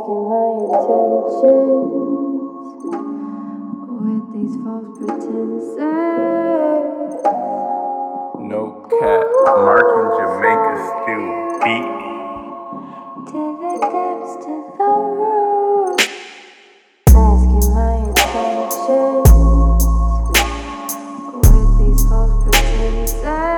masking my intentions with these false pretenses. No cap, Marking Jamaica still beat. To the depths, to the root, masking my intentions with these false pretenses.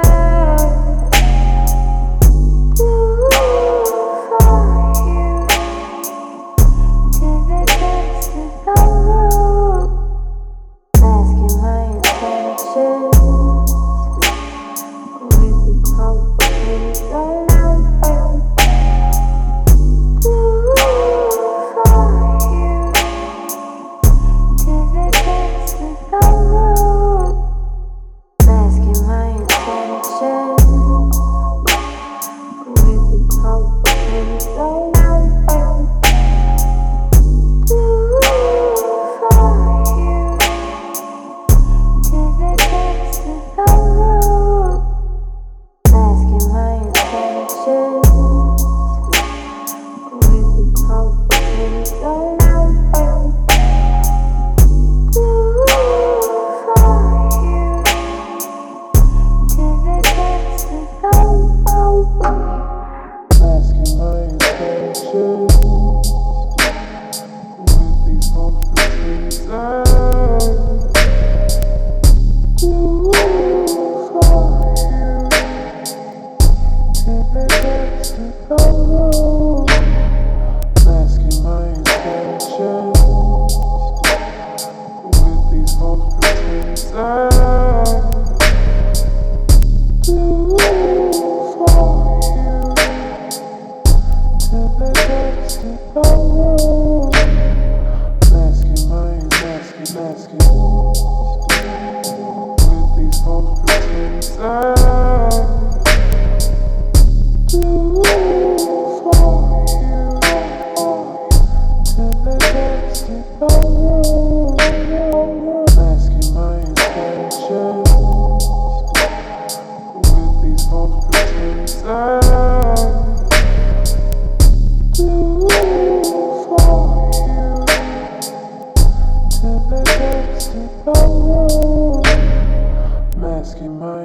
Masking my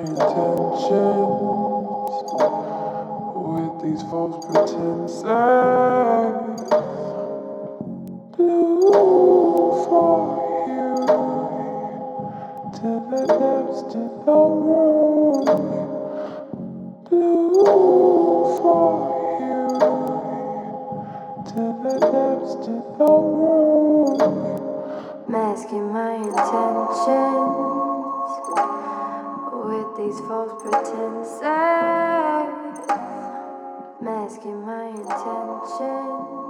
intentions with these false pretenses. Blue for you, to the depths, to the root. Blue for you, to the depths, to the root. Masking my intentions with these false pretenses. Masking my intentions.